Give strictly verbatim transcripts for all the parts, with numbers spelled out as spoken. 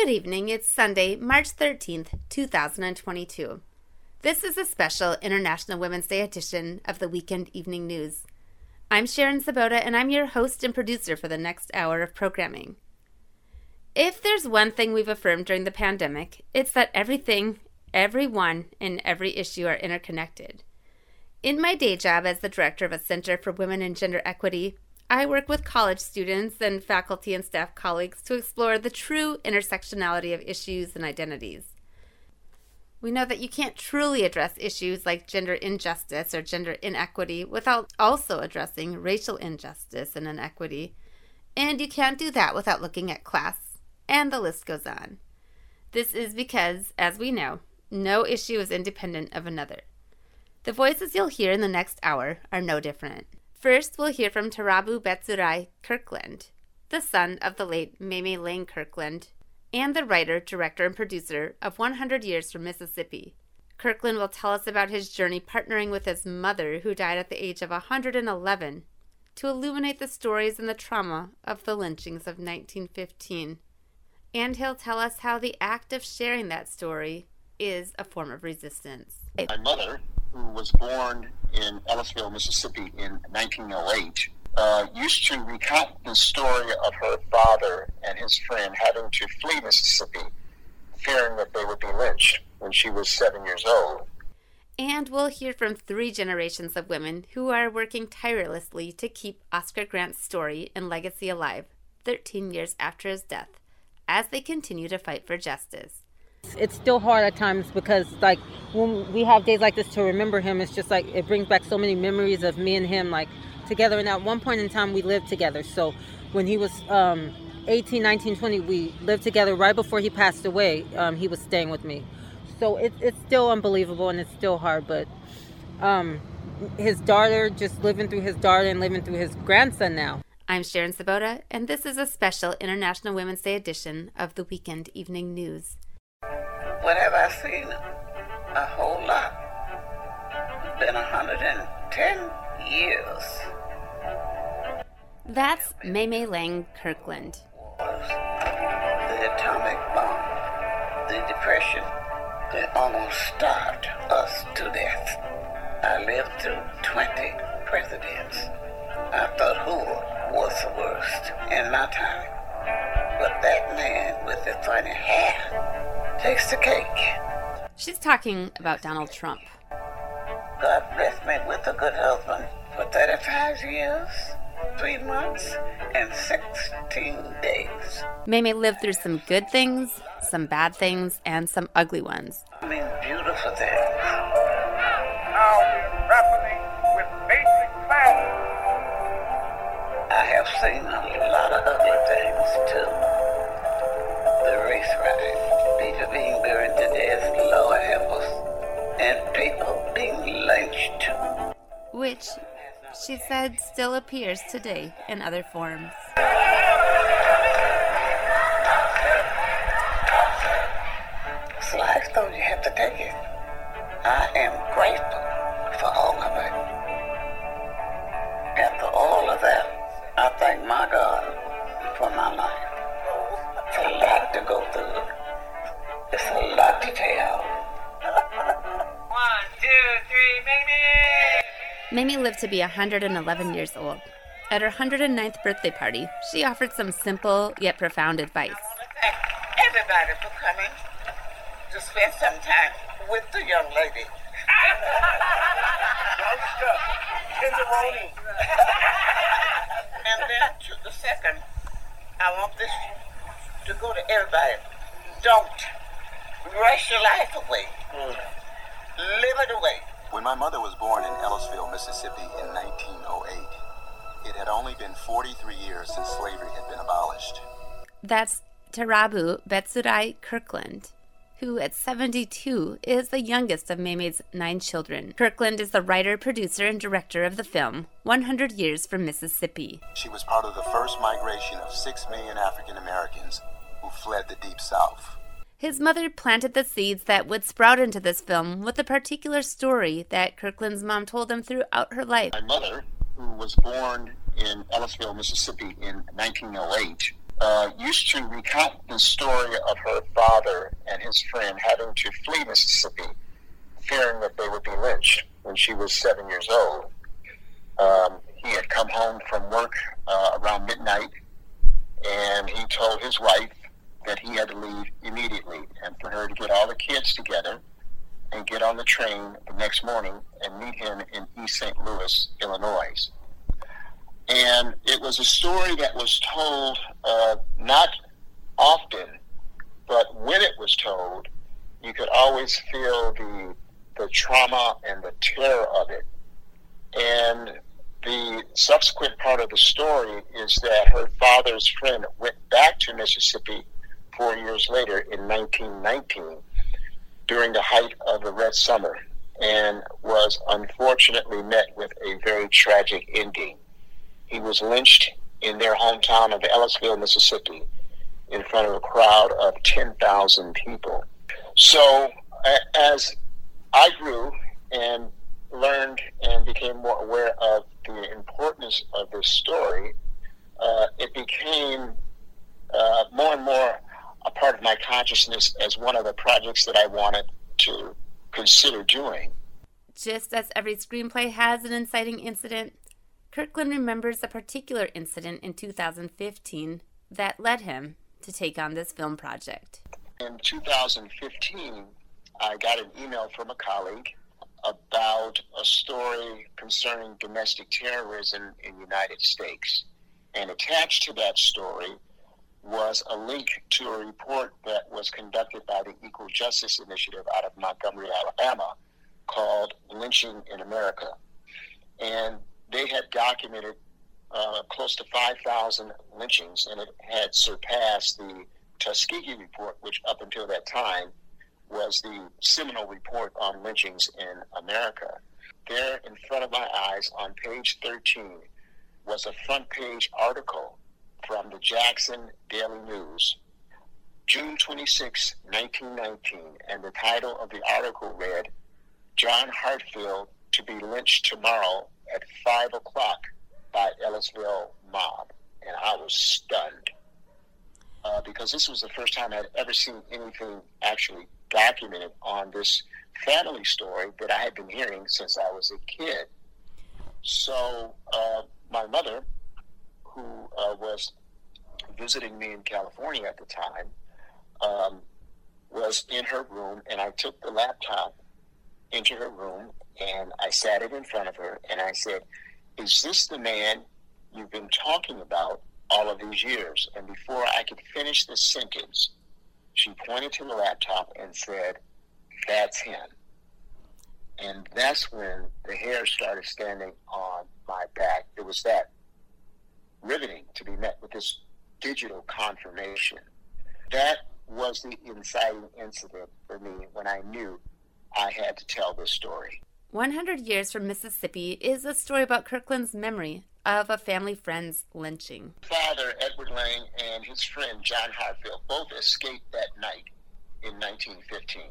Good evening. It's Sunday, March thirteenth, two thousand twenty-two. This is a special International Women's Day edition of the Weekend Evening News. I'm Sharon Sabota, and I'm your host and producer for the next hour of programming. If there's one thing we've affirmed during the pandemic, it's that everything, everyone, and every issue are interconnected. In my day job as the director of a Center for Women and Gender Equity, I work with college students and faculty and staff colleagues to explore the true intersectionality of issues and identities. We know that you can't truly address issues like gender injustice or gender inequity without also addressing racial injustice and inequity, and you can't do that without looking at class, and the list goes on. This is because, as we know, no issue is independent of another. The voices you'll hear in the next hour are no different. First, we'll hear from Tarabu Betsurai Kirkland, the son of the late Mamie Lang Kirkland, and the writer, director, and producer of one hundred Years from Mississippi. Kirkland will tell us about his journey partnering with his mother, who died at the age of one hundred eleven, to illuminate the stories and the trauma of the lynchings of nineteen fifteen. And he'll tell us how the act of sharing that story is a form of resistance. My mother, who was born in Ellisville, Mississippi in nineteen oh eight, uh, used to recount the story of her father and his friend having to flee Mississippi, fearing that they would be lynched when she was seven years old. And we'll hear from three generations of women who are working tirelessly to keep Oscar Grant's story and legacy alive thirteen years after his death, as they continue to fight for justice. It's still hard at times because, like, when we have days like this to remember him, it's just like it brings back so many memories of me and him, like, together. And at one point in time, we lived together. So when he was um, eighteen, nineteen, twenty, we lived together. Right before he passed away, um, he was staying with me. So it, it's still unbelievable and it's still hard. But um, his daughter, just living through his daughter and living through his grandson now. I'm Sharon Sabota, and this is a special International Women's Day edition of the Weekend Evening News. What have I seen? A whole lot. It's been one hundred ten years. That's Mamie Lang Kirkland. The atomic bomb, the depression that almost starved us to death. I lived through twenty presidents. I thought who was the worst in my time. But that man with the funny hair takes the cake. She's talking about Donald Trump. God blessed me with a good husband for thirty-five years, three months, and sixteen days. Mamie lived through some good things, some bad things, and some ugly ones. I mean, beautiful things. Now we're grappling with basic facts. I have seen a lot of ugly things, too. The race riots, people being buried to death, Lord help us, and people being lynched. Which, she said, still appears today in other forms. It's life, though, you have to take it. I am grateful for all of it. After all of that, I thank my God for my life. It's a lot to go through. It's a lot to tell. One, two, three, Mamie! Mamie lived to be one hundred eleven years old. At her one hundred ninth birthday party, she offered some simple yet profound advice. I want to thank everybody for coming to spend some time with the young lady. And then to the second, I want this to go to everybody. Don't rush your life away. Live it away. When my mother was born in Ellisville, Mississippi in nineteen oh eight, it had only been forty-three years since slavery had been abolished. That's Tarabu Betsurai Kirkland, who at seventy-two is the youngest of Mamie's nine children. Kirkland is the writer, producer, and director of the film one hundred Years from Mississippi. She was part of the first migration of six million African Americans who fled the Deep South. His mother planted the seeds that would sprout into this film with a particular story that Kirkland's mom told him throughout her life. My mother, who was born in Ellisville, Mississippi in nineteen oh eight, uh, used to recount the story of her father and his friend having to flee Mississippi, fearing that they would be lynched when she was seven years old. Um, he had come home from work uh, around midnight, and he told his wife that he had to leave immediately and for her to get all the kids together and get on the train the next morning and meet him in East Saint Louis, Illinois. And it was a story that was told uh, not often, but when it was told, you could always feel the the trauma and the terror of it. And the subsequent part of the story is that her father's friend went back to Mississippi four years later in nineteen nineteen during the height of the Red Summer and was unfortunately met with a very tragic ending. He was lynched in their hometown of Ellisville, Mississippi, in front of a crowd of ten thousand people. So as I grew and learned and became more aware of the importance of this story, uh, it became uh, more and more a part of my consciousness as one of the projects that I wanted to consider doing. Just as every screenplay has an inciting incident, Kirkland remembers a particular incident in two thousand fifteen that led him to take on this film project. In two thousand fifteen, I got an email from a colleague about a story concerning domestic terrorism in the United States. And attached to that story was a link to a report that was conducted by the Equal Justice Initiative out of Montgomery, Alabama, called Lynching in America. And they had documented uh, close to five thousand lynchings, and it had surpassed the Tuskegee report, which up until that time was the seminal report on lynchings in America. There in front of my eyes on page thirteen was a front page article from the Jackson Daily News, June twenty-sixth, nineteen nineteen, and the title of the article read, "John Hartfield to be lynched tomorrow at five o'clock by Ellisville mob." And I was stunned uh, because this was the first time I'd ever seen anything actually documented on this family story that I had been hearing since I was a kid. So uh, my mother, who uh, was visiting me in California at the time, um, was in her room, and I took the laptop into her room and I sat it in front of her and I said, "Is this the man you've been talking about all of these years?" And before I could finish the sentence, she pointed to the laptop and said, "That's him." And that's when the hair started standing on my back. It was that riveting to be met with this digital confirmation. That was the inciting incident for me when I knew I had to tell this story. one hundred Years from Mississippi is a story about Kirkland's memory of a family friend's lynching. Father, Edward Lang, and his friend, John Hartfield, both escaped that night in nineteen fifteen.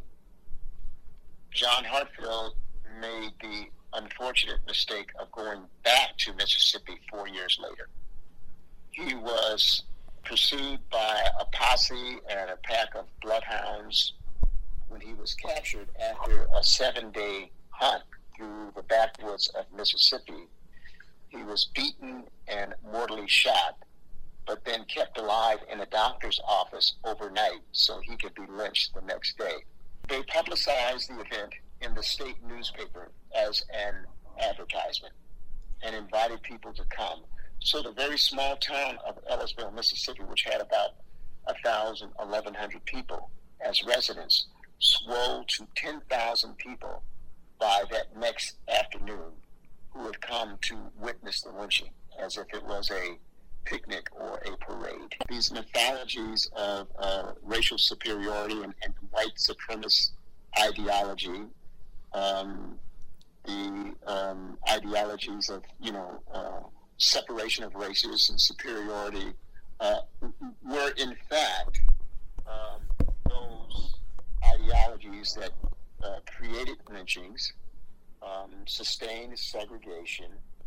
John Hartfield made the unfortunate mistake of going back to Mississippi four years later. He was pursued by a posse and a pack of bloodhounds when he was captured after a seven-day hunt through the backwoods of Mississippi. He was beaten and mortally shot, but then kept alive in a doctor's office overnight so he could be lynched the next day. They publicized the event in the state newspaper as an advertisement and invited people to come. So the very small town of Ellisville, Mississippi, which had about one thousand, eleven hundred people as residents, swelled to ten thousand people by that next afternoon, who had come to witness the lynching as if it was a picnic or a parade. These mythologies of uh, racial superiority and, and white supremacist ideology, um, the um, ideologies of, you know, uh, separation of races and superiority uh, were in fact um, those ideologies that uh, created lynchings, um, sustained segregation,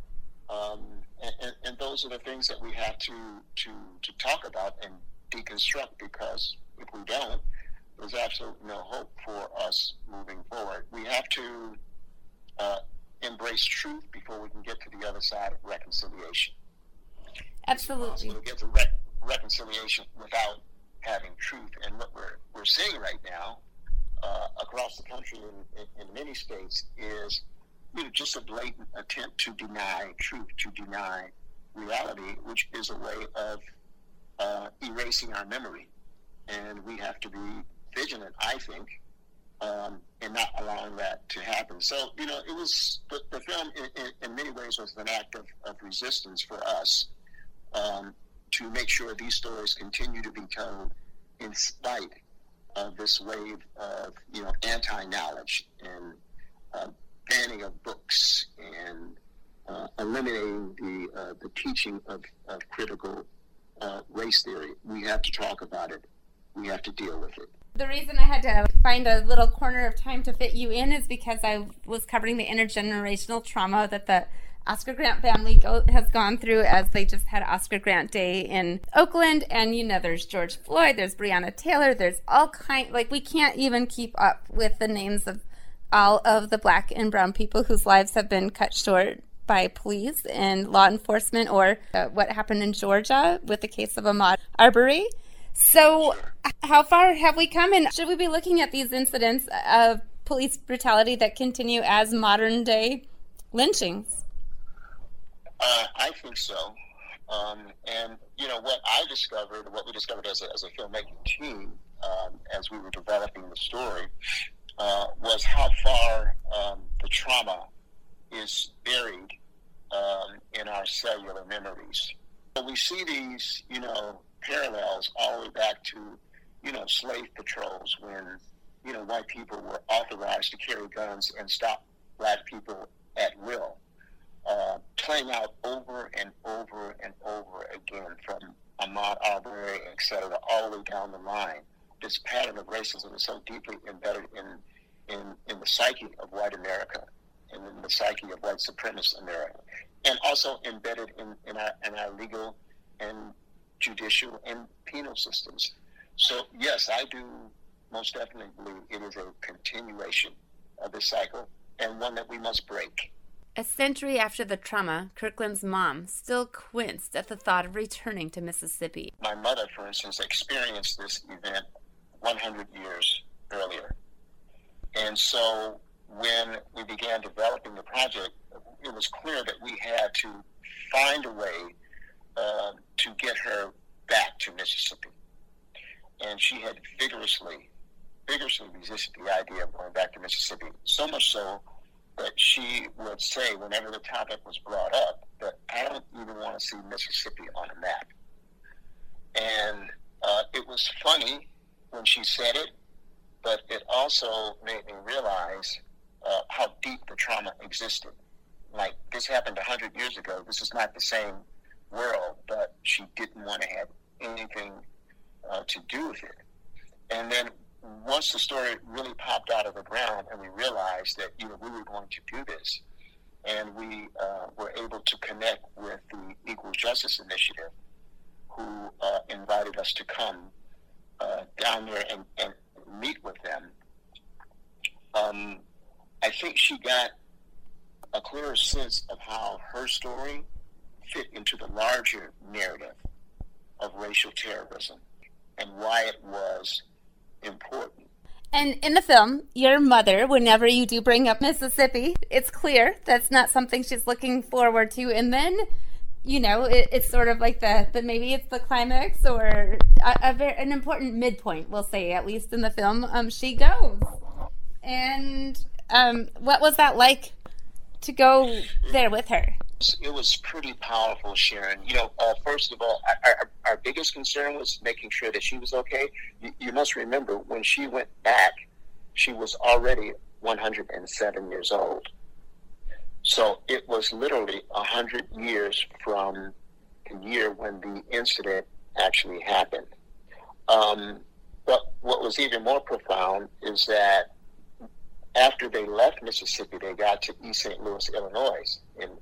Um, and, and, and those are the things that we have to, to, to talk about and deconstruct, because if we don't, there's absolutely no hope for us moving forward. We have to uh, embrace truth before we can get to the other side of reconciliation. Absolutely. To get to re- reconciliation without having truth. And what we're we're seeing right now uh, across the country in, in, in many states is, you know, just a blatant attempt to deny truth, to deny reality, which is a way of uh, erasing our memory. And we have to be vigilant, I think, um, in not allowing that to happen. So, you know, it was, the, the film in, in, in many ways was an act of, of resistance for us, um, to make sure these stories continue to be told in spite of this wave of, you know, anti-knowledge and uh, banning of books and uh, eliminating the uh, the teaching of, of critical uh, race theory. We have to talk about it. We have to deal with it. The reason I had to find a little corner of time to fit you in is because I was covering the intergenerational trauma that the Oscar Grant family go, has gone through, as they just had Oscar Grant Day in Oakland. And, you know, there's George Floyd, there's Breonna Taylor, there's all kind, like, we can't even keep up with the names of all of the black and brown people whose lives have been cut short by police and law enforcement, or uh, what happened in Georgia with the case of Ahmaud Arbery. So how far have we come, and should we be looking at these incidents of police brutality that continue as modern day lynchings? Uh, I think so. Um, and, you know, what I discovered, what we discovered as a, as a filmmaking team, um, as we were developing the story, uh, was how far um, the trauma is buried um, in our cellular memories. So we see these, you know, parallels all the way back to, you know, slave patrols, when, you know, white people were authorized to carry guns and stop black people at will. Uh, playing out over and over and over again, from Ahmaud Arbery, et cetera, all the way down the line. This pattern of racism is so deeply embedded in, in, in the psyche of white America, and in the psyche of white supremacist America, and also embedded in, in, our, in our legal and judicial and penal systems. So, yes, I do most definitely believe it is a continuation of this cycle, and one that we must break. A century after the trauma, Kirkland's mom still winced at the thought of returning to Mississippi. My mother, for instance, experienced this event one hundred years earlier. And so when we began developing the project, it was clear that we had to find a way uh, to get her back to Mississippi. And she had vigorously, vigorously resisted the idea of going back to Mississippi, so much so that she would say, whenever the topic was brought up, that I don't even want to see Mississippi on a map. And uh, it was funny when she said it, but it also made me realize uh, how deep the trauma existed. Like, this happened one hundred years ago. This is not the same world, but she didn't want to have anything uh, to do with it. And then once the story really popped out of the ground, and we realized that, you know, we were going to do this, and we uh, were able to connect with the Equal Justice Initiative, who uh, invited us to come uh, down there and, and meet with them, um, I think she got a clearer sense of how her story fit into the larger narrative of racial terrorism and why it was important. And in the film, your mother, whenever you do bring up Mississippi, it's clear that's not something she's looking forward to. And then, you know, it, it's sort of like the, the maybe it's the climax, or a, a very, an important midpoint, we'll say, at least in the film. Um, she goes. And um, what was that like to go there with her? It was pretty powerful, Sharon. You know, uh, first of all, our, our biggest concern was making sure that she was okay. You, you must remember, when she went back, she was already one hundred seven years old. So it was literally one hundred years from the year when the incident actually happened. Um, but what was even more profound is that after they left Mississippi, they got to East Saint Louis, Illinois, in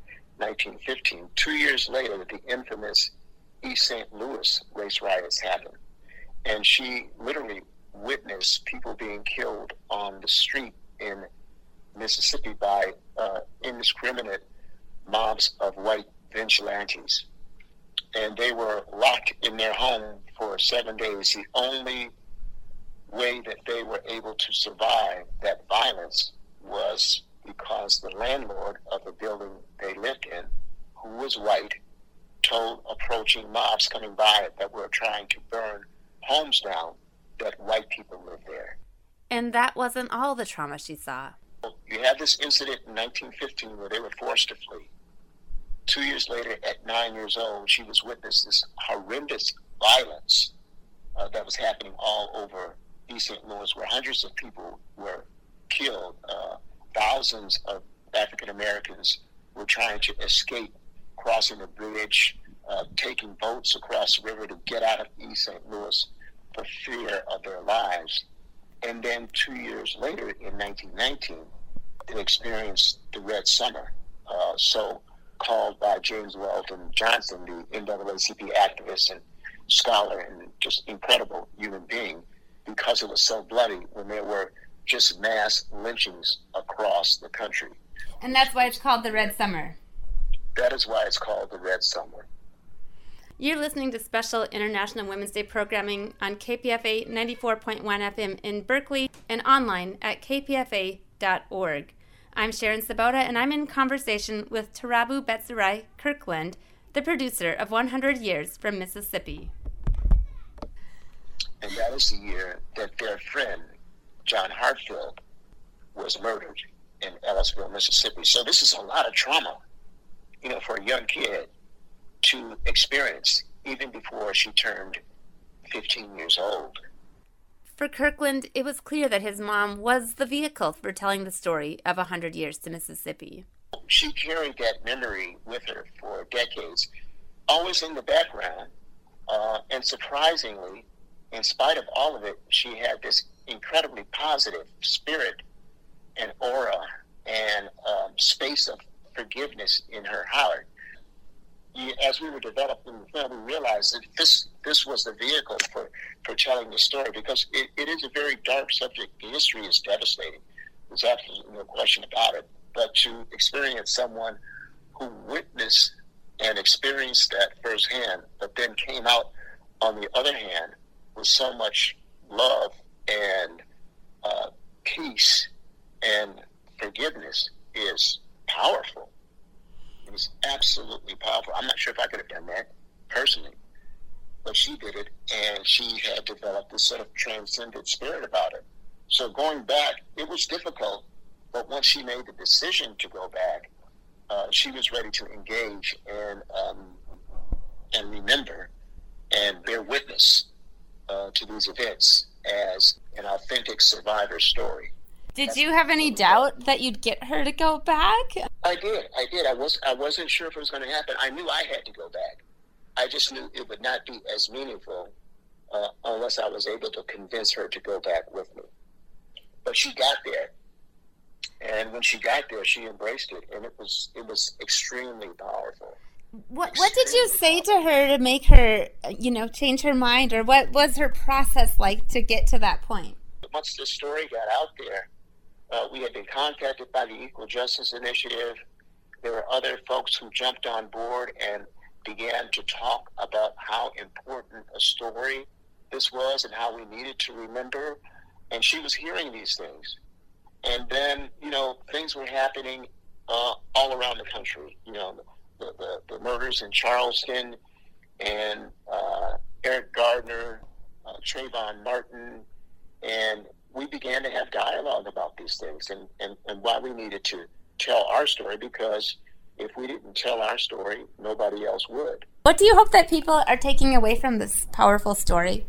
nineteen fifteen. Two years later, the infamous East Saint Louis race riots happened. And she literally witnessed people being killed on the street in Mississippi by uh, indiscriminate mobs of white vigilantes. And they were locked in their home for seven days. The only way that they were able to survive that violence was because the landlord of the building they lived in, who was white, told approaching mobs coming by that were trying to burn homes down that white people lived there. And that wasn't all the trauma she saw. You had this incident in nineteen fifteen where they were forced to flee. Two years later, at nine years old, she was witness this horrendous violence uh, that was happening all over East Saint Louis, where hundreds of people were killed. Uh, thousands of African Americans were trying to escape, crossing the bridge, uh, taking boats across the river to get out of East Saint Louis for fear of their lives. And then two years later, in nineteen nineteen, they experienced the Red Summer, uh, so called by James Weldon Johnson, the N double A C P activist and scholar and just incredible human being, because it was so bloody when there were just mass lynchings across the country. And that's why it's called the Red Summer. That is why it's called the Red Summer. You're listening to special International Women's Day programming on K P F A ninety-four point one F M in Berkeley and online at k p f a dot org. I'm Sharon Sabota, and I'm in conversation with Tarabu Betsarai Kirkland, the producer of one hundred years from Mississippi. And that is the year that their friend, John Hartfield, was murdered in Ellisville, Mississippi. So this is a lot of trauma, you know, for a young kid to experience even before she turned fifteen years old. For Kirkland, it was clear that his mom was the vehicle for telling the story of one hundred years to Mississippi. She carried that memory with her for decades, always in the background, uh, and surprisingly, in spite of all of it, she had this incredibly positive spirit and aura and um, space of forgiveness in her heart. As we were developing the film, we realized that this this was the vehicle for, for telling the story, because it, it is a very dark subject. The history is devastating. There's absolutely no question about it. But to experience someone who witnessed and experienced that firsthand, but then came out on the other hand with so much love and uh, peace and forgiveness is powerful. It was absolutely powerful. I'm not sure if I could have done that personally, but she did it, and she had developed this sort of transcendent spirit about it. So going back, it was difficult, but once she made the decision to go back, uh, she was ready to engage and um, and remember and bear witness uh, to these events as an authentic survivor story. Did you have any doubt that you'd get her to go back? I did. I did. I was. I wasn't sure if it was going to happen. I knew I had to go back. I just knew it would not be as meaningful uh, unless I was able to convince her to go back with me. But she got there, and when she got there, she embraced it, and it was it was extremely powerful. What What did you say to her to make her, you know, change her mind, or what was her process like to get to that point? Once the story got out there, uh, we had been contacted by the Equal Justice Initiative. There were other folks who jumped on board and began to talk about how important a story this was and how we needed to remember. And she was hearing these things. And then, you know, things were happening uh, all around the country. You know, the, the, the murders in Charleston and uh, Eric Gardner, uh, Trayvon Martin, and we began to have dialogue about these things and, and, and why we needed to tell our story, because if we didn't tell our story, nobody else would. What do you hope that people are taking away from this powerful story?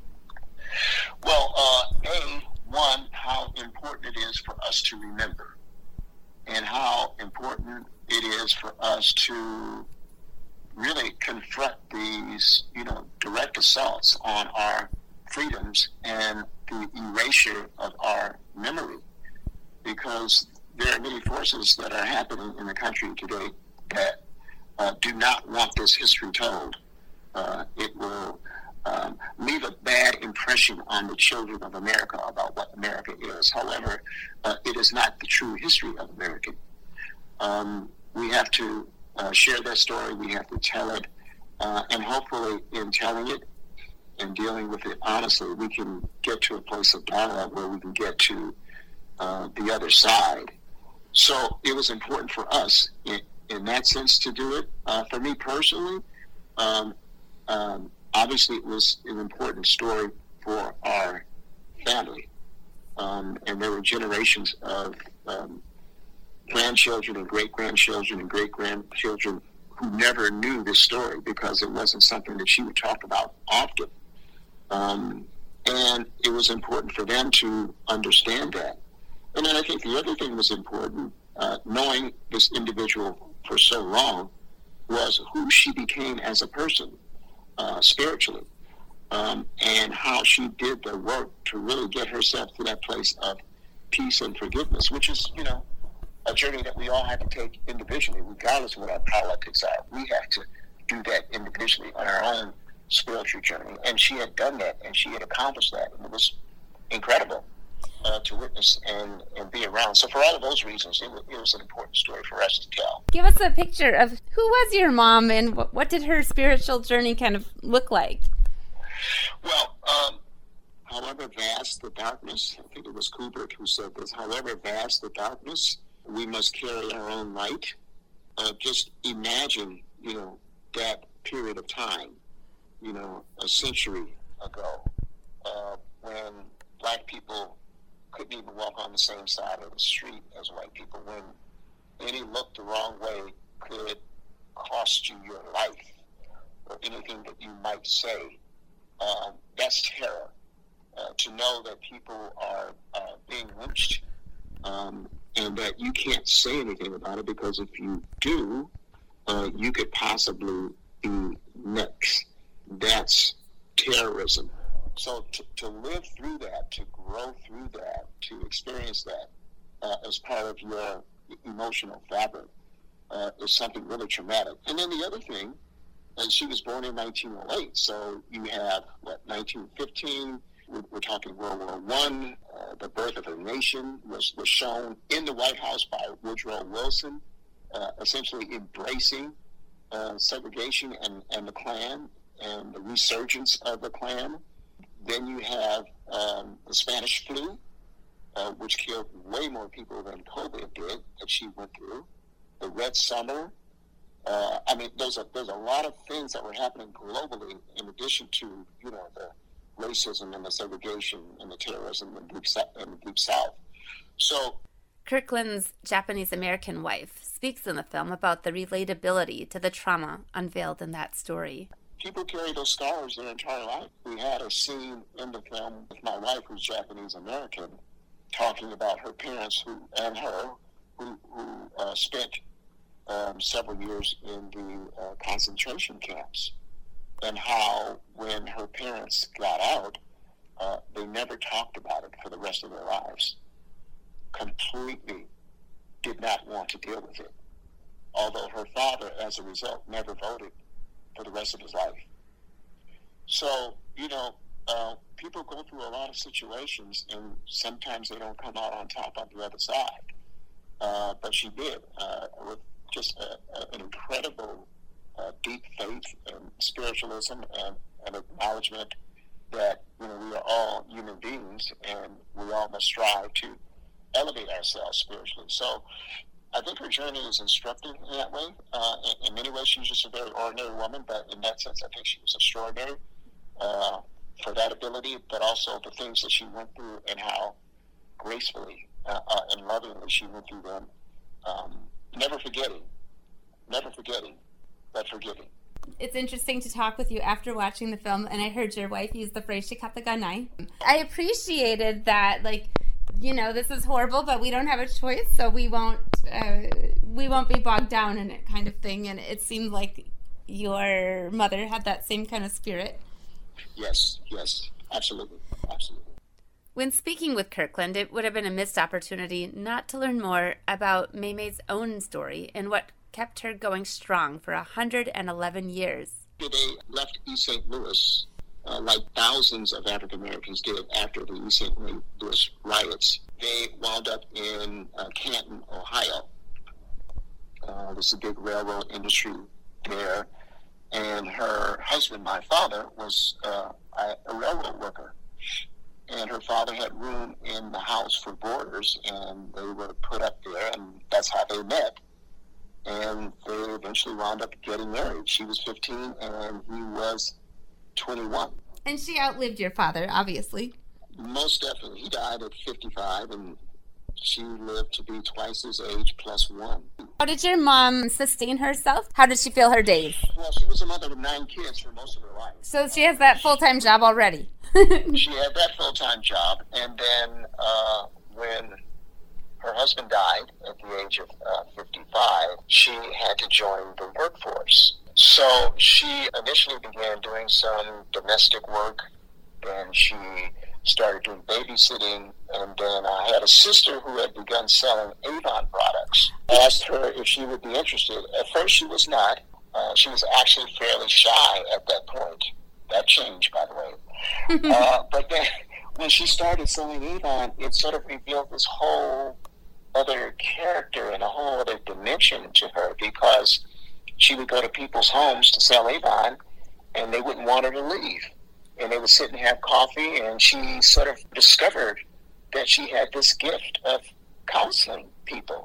Well, uh, A, one, how important it is for us to remember, and how important it is for us to really confront these, you know, direct assaults on our freedoms and the erasure of our memory, because there are many forces that are happening in the country today that uh, do not want this history told. Uh, it will um, leave a bad impression on the children of America about what America is. However, uh, it is not the true history of America. Um, we have to uh, share that story. We have to tell it. Uh, and hopefully in telling it and dealing with it honestly, we can get to a place of dialogue where we can get to uh, the other side. So it was important for us in, in that sense to do it. Uh, for me personally, um, um, obviously it was an important story for our family. Um, and there were generations of um, grandchildren and great-grandchildren and great-grandchildren who never knew this story because it wasn't something that she would talk about often. Um, and it was important for them to understand that. And then I think the other thing was important, uh, knowing this individual for so long, was who she became as a person, uh, spiritually, um, and how she did the work to really get herself to that place of peace and forgiveness, which is, you know, a journey that we all have to take individually, regardless of what our politics are. We have to do that individually on our own spiritual journey. And she had done that, and she had accomplished that. And it was incredible uh, to witness and, and be around. So for all of those reasons, it was, it was an important story for us to tell. Give us a picture of who was your mom and what, what did her spiritual journey kind of look like? Well, um, however vast the darkness, I think it was Kubrick who said this, however vast the darkness, we must carry our own light. Uh, just imagine, you know, that period of time, you know, a century ago, uh, when black people couldn't even walk on the same side of the street as white people, when any look the wrong way could cost you your life or anything that you might say. Um, that's terror. Uh, to know that people are uh, being lynched, um, and that you can't say anything about it because if you do, uh, you could possibly be next. That's terrorism. So to, to live through that, to grow through that, to experience that uh, as part of your emotional fabric uh, is something really traumatic. And then the other thing, and she was born in nineteen oh eight, so you have, what, nineteen fifteen, we're, we're talking World War One. Uh, the birth of a nation was, was shown in the White House by Woodrow Wilson, uh, essentially embracing uh, segregation and, and the Klan and the resurgence of the Klan. Then you have um, the Spanish flu, uh, which killed way more people than COVID did that she went through. The Red Summer. Uh, I mean, there's a there's a lot of things that were happening globally in addition to, you know, the racism and the segregation and the terrorism in the Deep South. In the Deep South. So, Kirkland's Japanese-American wife speaks in the film about the relatability to the trauma unveiled in that story. People carry those scars their entire life. We had a scene in the film with my wife, who's Japanese-American, talking about her parents who and her who, who uh, spent um, several years in the uh, concentration camps, and how when her parents got out, uh, they never talked about it for the rest of their lives. Completely did not want to deal with it. Although her father, as a result, never voted for the rest of his life. So, you know, uh, people go through a lot of situations, and sometimes they don't come out on top on the other side. Uh, but she did, uh, with just a, a, an incredible uh, deep faith and spiritualism and, and acknowledgement that, you know, we are all human beings and we all must strive to elevate ourselves spiritually. So I think her journey is instructive in that way. Uh, in, in many ways, she was just a very ordinary woman, but in that sense, I think she was extraordinary uh, for that ability, but also the things that she went through and how gracefully uh, uh, and lovingly she went through them. Um, never forgetting, never forgetting, but forgiving. It's interesting to talk with you after watching the film, and I heard your wife use the phrase "shikata ga nai." I appreciated that, like, you know, this is horrible, but we don't have a choice, so we won't uh, we won't be bogged down in it, kind of thing. And it seemed like your mother had that same kind of spirit. Yes, yes, absolutely, absolutely. When speaking with Kirkland, it would have been a missed opportunity not to learn more about Mei Mei's own story and what kept her going strong for one hundred eleven years. They left East Saint Louis uh, like thousands of African Americans did after the East Saint Louis riots. They wound up in uh, Canton, Ohio. Uh, there's a big railroad industry there. And her husband, my father, was uh, a railroad worker. And her father had room in the house for boarders, and they were put up there, and that's how they met. And they eventually wound up getting married. She was fifteen, and he was twenty-one. And she outlived your father, obviously. Most definitely. He died at fifty-five, and she lived to be twice his age plus one. How did your mom sustain herself? How did she fill her days? Well, she was a mother of nine kids for most of her life. So she has that full-time job already. She had that full-time job, and then uh, when her husband died at the age of uh, fifty-five, she had to join the workforce. So she initially began doing some domestic work, then she started doing babysitting, and then I had a sister who had begun selling Avon products. I asked her if she would be interested. At first she was not. Uh, she was actually fairly shy at that point. That changed, by the way. uh, but then when she started selling Avon, it sort of revealed this whole other character and a whole other dimension to her, because she would go to people's homes to sell Avon, and they wouldn't want her to leave. And they would sit and have coffee, and she sort of discovered that she had this gift of counseling people.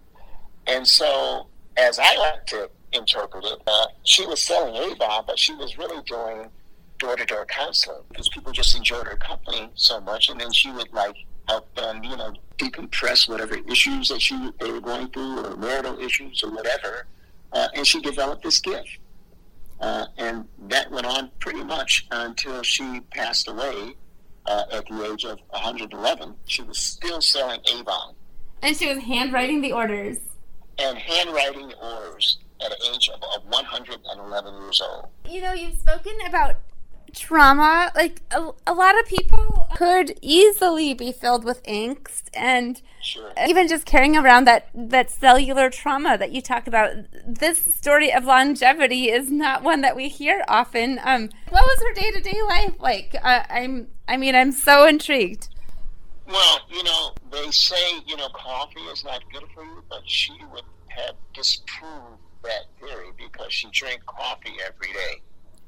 And so, as I like to interpret it, uh, she was selling Avon, but she was really doing door-to-door counseling, because people just enjoyed her company so much, and then she would, like, help them, you know, decompress whatever issues that she they were going through, or marital issues, or whatever, uh, and she developed this gift. Uh, and that went on pretty much until she passed away uh, at the age of one hundred eleven. She was still selling Avon. And she was handwriting the orders. And handwriting the orders at an age of, of one hundred eleven years old. You know, you've spoken about trauma. Like, a, a lot of people could easily be filled with angst, and sure. even just carrying around that, that cellular trauma that you talk about. This story of longevity is not one that we hear often. Um, what was her day-to-day life like? Uh, I'm, I mean, I'm so intrigued. Well, you know, they say, you know, coffee is not good for you, but she would have disproved that theory, because she drank coffee every day.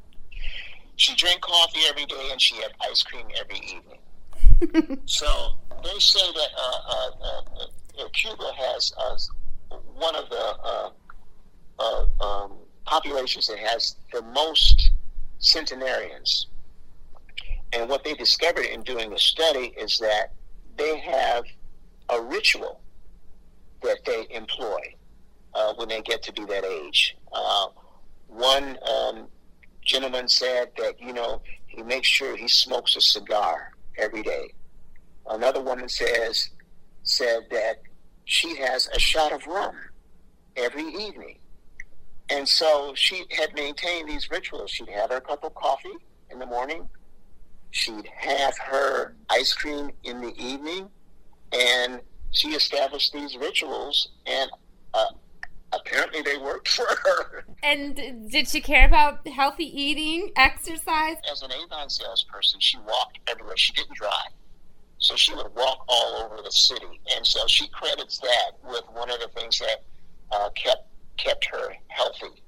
She drank coffee every day, and she had ice cream every evening. So they say that uh, uh, uh, Cuba has uh, one of the uh, uh, um, populations that has the most centenarians. And what they discovered in doing the study is that they have a ritual that they employ uh, when they get to be that age. Uh, one um, gentleman said that, you know, he makes sure he smokes a cigar every day. Another woman says said that she has a shot of rum every evening. And so she had maintained these rituals. She'd have her cup of coffee in the morning. She'd have her ice cream in the evening. And she established these rituals, and uh, apparently they worked for her. And did she care about healthy eating, exercise? As an Avon salesperson, she walked everywhere. She didn't drive. So she would walk all over the city. And so she credits that with one of the things that uh, kept kept her healthy.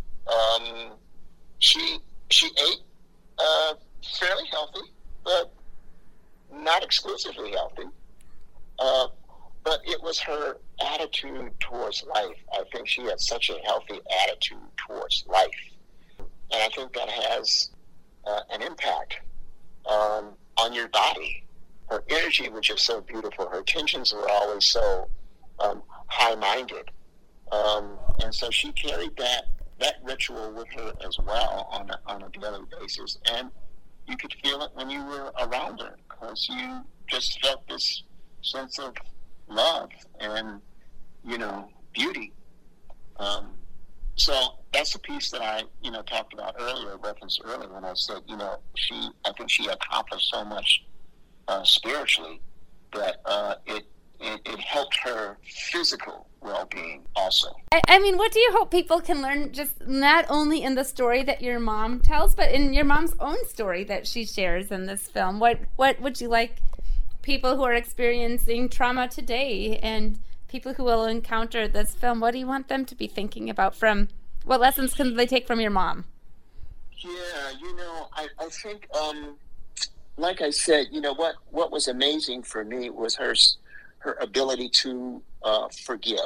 Um, she she ate uh, fairly healthy, but not exclusively healthy. Uh, but it was her attitude towards life. I think she had such a healthy attitude towards life. And I think that has uh, an impact um, on your body. Her energy was just so beautiful. Her intentions were always so um, high-minded. Um, and so she carried that that ritual with her as well on a, on a daily basis. And you could feel it when you were around her, because you just felt this sense of love and, you know, beauty. Um, so that's a piece that I, you know, talked about earlier, referenced earlier, when I said, you know, she, I think she accomplished so much uh, spiritually that uh, it, it it helped her physical well-being also. I, I mean, what do you hope people can learn, just not only in the story that your mom tells, but in your mom's own story that she shares in this film? What what would you like people who are experiencing trauma today and people who will encounter this film, what do you want them to be thinking about? From what lessons can they take from your mom? Yeah, you know, I, I think, um, like I said, you know, what, what was amazing for me was her her ability to uh, forgive.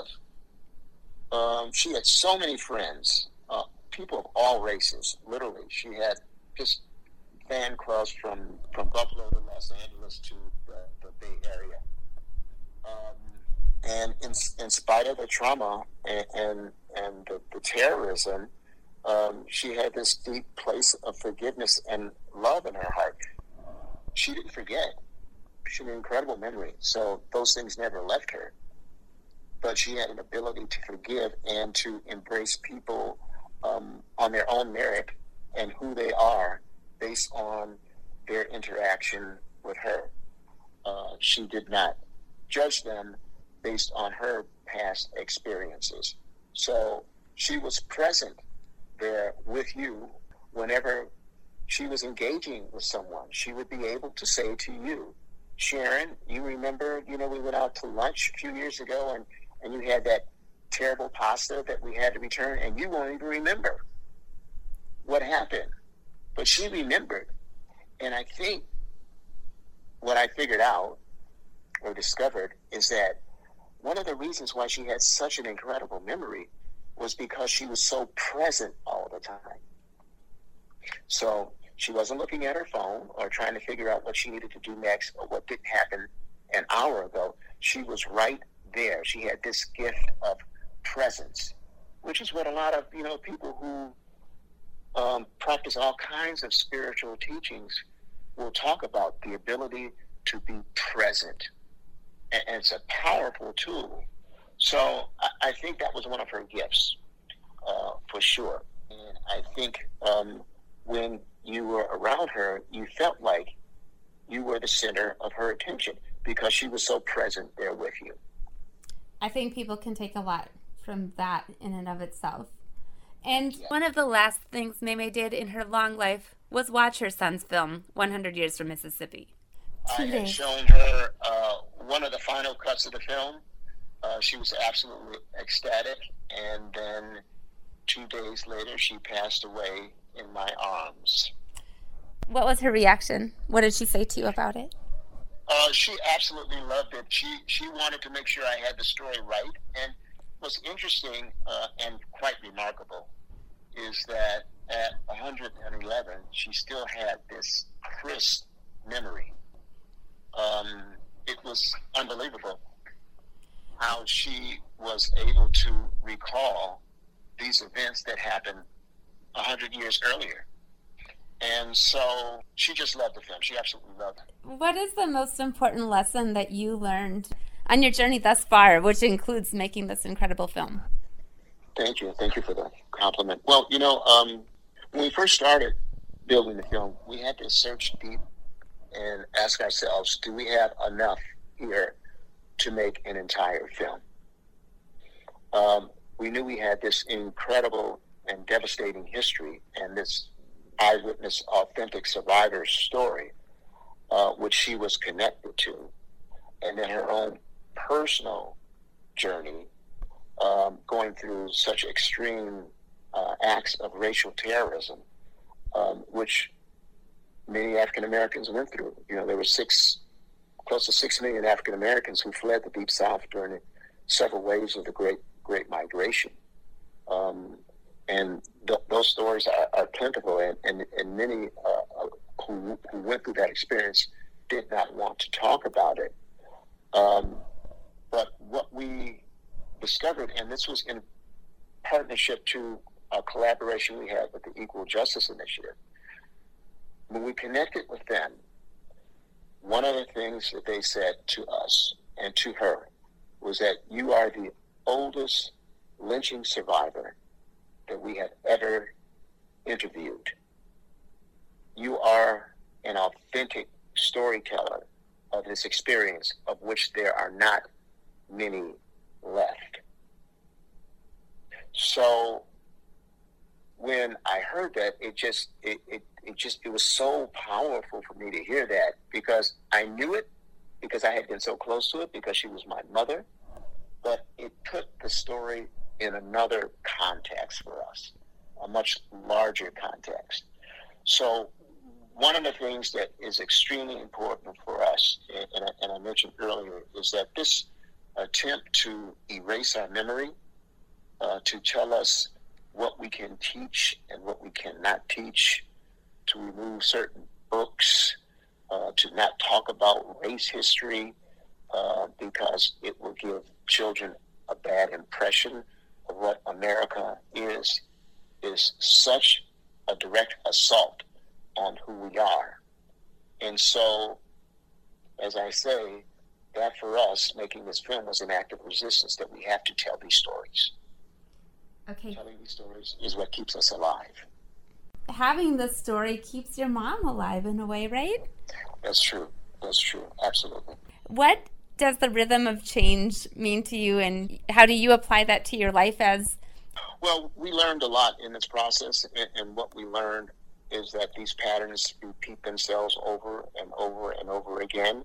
Um, she had so many friends, uh, people of all races, literally. She had just fan clubs from, from Buffalo to Los Angeles to the, the Bay Area. Um, and in, in spite of the trauma and, and, and the, the terrorism, um, she had this deep place of forgiveness and love in her heart. She didn't forget. She had an incredible memory, so those things never left her. But she had an ability to forgive and to embrace people um, on their own merit and who they are based on their interaction with her. Uh, she did not judge them based on her past experiences. So she was present there with you whenever she was engaging with someone. She would be able to say to you, Sharon, you remember, you know, we went out to lunch a few years ago and, and you had that terrible pasta that we had to return, and you won't even remember what happened. But she remembered. And I think what I figured out or discovered is that one of the reasons why she had such an incredible memory was because she was so present all the time. So she wasn't looking at her phone or trying to figure out what she needed to do next or what didn't happen an hour ago. She was right there. She had this gift of presence, which is what a lot of, you know, people who um, practice all kinds of spiritual teachings will talk about, the ability to be present. And, and it's a powerful tool. So I, I think that was one of her gifts, uh, for sure. And I think um, when you were around her, you felt like you were the center of her attention because she was so present there with you. I think people can take a lot from that in and of itself. And Yeah. one of the last things Maymay did in her long life was watch her son's film, one hundred years from Mississippi. I Two had days. shown her uh, one of the final cuts of the film. Uh, she was absolutely ecstatic. And then two days later, she passed away in my arms. What was her reaction? What did she say to you about it? Uh, she absolutely loved it. She she wanted to make sure I had the story right. And what's interesting uh, and quite remarkable is that at one hundred eleven, she still had this crisp memory. Um, it was unbelievable how she was able to recall these events that happened one hundred years earlier. And so she just loved the film. She absolutely loved it. What is the most important lesson that you learned on your journey thus far, which includes making this incredible film? Thank you. Thank you for the compliment. Well, you know, um, when we first started building the film, we had to search deep and ask ourselves, do we have enough here to make an entire film? Um, we knew we had this incredible and devastating history and this eyewitness, authentic survivor's story, uh, which she was connected to, and then her own personal journey, um, going through such extreme uh, acts of racial terrorism, um, which many African Americans went through. You know, there were six, close to six million African Americans who fled the Deep South during several waves of the Great Great Migration. Um, And th- those stories are, are plentiful, and, and, and many uh, who, who went through that experience did not want to talk about it. Um, but what we discovered, and this was in partnership to a collaboration we had with the Equal Justice Initiative, when we connected with them, one of the things that they said to us and to her was that you are the oldest lynching survivor that we have ever interviewed. You are an authentic storyteller of this experience, of which there are not many left. So when I heard that, it just it, it it just it was so powerful for me to hear that, because I knew it, because I had been so close to it, because she was my mother. But it put the story in another context for us, a much larger context. So one of the things that is extremely important for us, and I, and I mentioned earlier, is that this attempt to erase our memory, uh, to tell us what we can teach and what we cannot teach, to remove certain books, uh, to not talk about race history, uh, because it will give children a bad impression of what America is, is such a direct assault on who we are. And so, as I say, that for us, making this film was an act of resistance, that we have to tell these stories. Okay. Telling these stories is what keeps us alive. Having this story keeps your mom alive in a way, right? That's true. That's true. Absolutely. What does the rhythm of change mean to you, and how do you apply that to your life as? Well, we learned a lot in this process, and what we learned is that these patterns repeat themselves over and over and over again.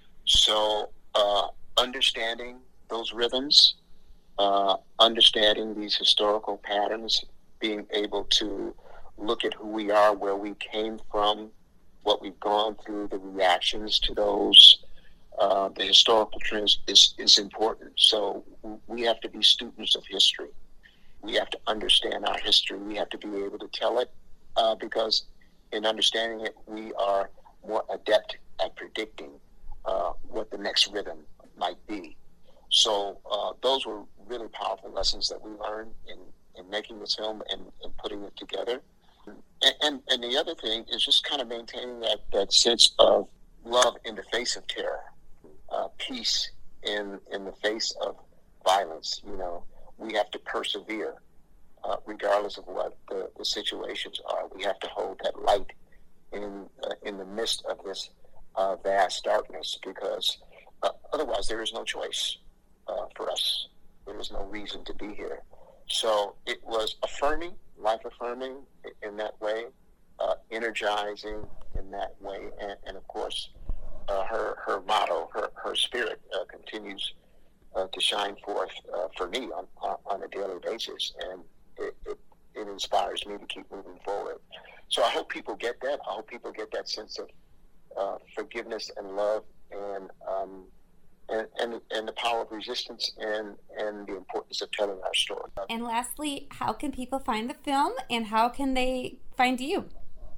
So uh, understanding those rhythms, uh, understanding these historical patterns, being able to look at who we are, where we came from, what we've gone through, the reactions to those, uh, the historical trends is, is important. So we have to be students of history. We have to understand our history. We have to be able to tell it, uh, because in understanding it, we are more adept at predicting uh, what the next rhythm might be. So uh, those were really powerful lessons that we learned in, in making this film and, and putting it together. And, and, and the other thing is just kind of maintaining that, that sense of love in the face of terror, uh, peace in in the face of violence. You know, we have to persevere, uh, regardless of what the, the situations are. We have to hold that light in uh, in the midst of this uh, vast darkness, because uh, otherwise there is no choice uh, for us. There is no reason to be here. So it was affirming, life-affirming in that way, uh, energizing in that way, and, and of course, uh, her her motto, her her spirit uh, continues uh, to shine forth uh, for me on, on on a daily basis, and it, it it inspires me to keep moving forward. So I hope people get that. I hope people get that sense of uh, forgiveness and love, and um, and, and and the power of resistance, and and the importance of telling our story. And lastly, how can people find the film, and how can they find you?